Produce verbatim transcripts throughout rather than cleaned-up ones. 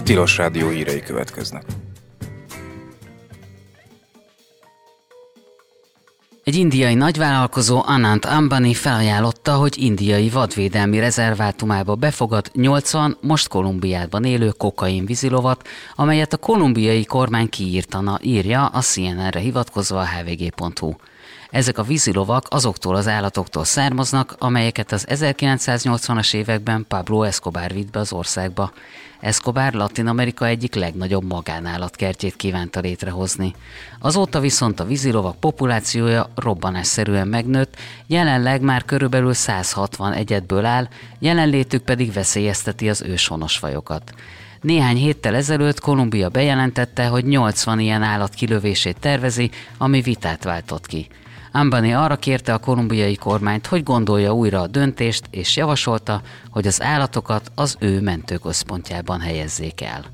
Tilos Rádió hírei következnek. Egy indiai nagyvállalkozó, Anant Ambani felajánlotta, hogy indiai vadvédelmi rezervátumába befogad nyolcvan most Kolumbiában élő kokain vízilovat, amelyet a kolumbiai kormány kiírtana, írja a cé en en-re hivatkozva a há vé gé pont hú. Ezek a vízilovak azoktól az állatoktól származnak, amelyeket az ezerkilencszáznyolcvanas években Pablo Escobar vitt be az országba. Escobar Latin-Amerika egyik legnagyobb magánállatkertjét kívánta létrehozni. Azóta viszont a vízilovak populációja robbanásszerűen megnőtt, jelenleg már körülbelül száz hatvan egyedből áll, jelenlétük pedig veszélyezteti az őshonos fajokat. Néhány héttel ezelőtt Kolumbia bejelentette, hogy nyolcvan ilyen állat kilövését tervezi, ami vitát váltott ki. Ambani arra kérte a kolumbiai kormányt, hogy gondolja újra a döntést, és javasolta, hogy az állatokat az ő mentőközpontjában helyezzék el.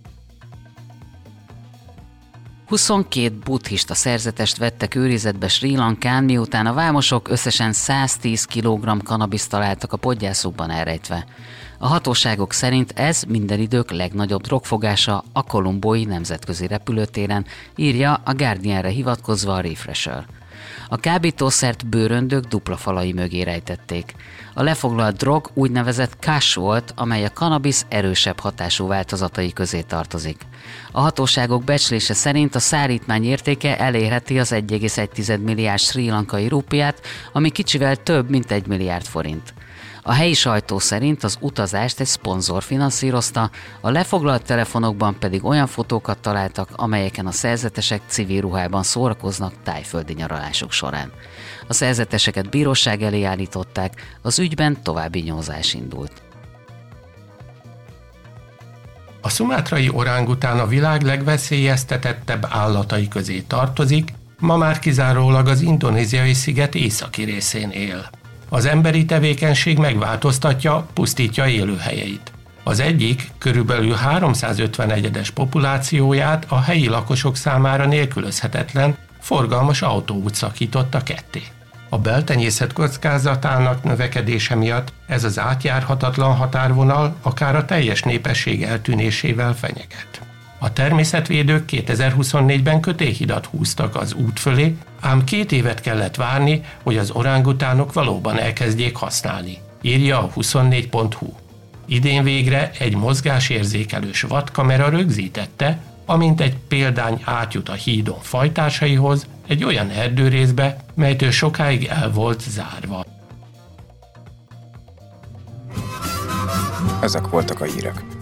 huszonkét buddhista szerzetest vettek őrizetbe Srí Lankán, miután a vámosok összesen száztíz kilogramm kanabiszt találtak a podgyászukban elrejtve. A hatóságok szerint ez minden idők legnagyobb drogfogása a kolumbói nemzetközi repülőtéren, írja a Guardianre hivatkozva a Refresher. A kábítószert bőröndök dupla falai mögé rejtették. A lefoglalt drog úgynevezett cash volt, amely a kannabisz erősebb hatású változatai közé tartozik. A hatóságok becslése szerint a szállítmány értéke elérheti az egy egész egy milliárd srí lankai rúpiát, ami kicsivel több, mint egy milliárd forint. A helyi sajtó szerint az utazást egy szponzor finanszírozta, a lefoglalt telefonokban pedig olyan fotókat találtak, amelyeken a szerzetesek civil ruhában szórakoznak tájföldi nyaralásuk során. A szerzeteseket bíróság elé állították, az ügyben további nyomozás indult. A szumátrai orángután a világ legveszélyeztetettebb állatai közé tartozik, ma már kizárólag az indonéziai sziget északi részén él. Az emberi tevékenység megváltoztatja, pusztítja élőhelyeit. Az egyik, körülbelül háromszázötven egyedes populációját a helyi lakosok számára nélkülözhetetlen, forgalmas autóút szakította ketté. A beltenyészet kockázatának növekedése miatt ez az átjárhatatlan határvonal akár a teljes népesség eltűnésével fenyeget. A természetvédők kétezer-huszonnégyben kötélhidat húztak az út fölé, ám két évet kellett várni, hogy az orángutánok valóban elkezdjék használni, írja a huszonnégy pont hú. Idén végre egy mozgásérzékelős vadkamera rögzítette, amint egy példány átjut a hídon fajtársaihoz egy olyan erdőrészbe, melytől sokáig el volt zárva. Ezek voltak a hírek.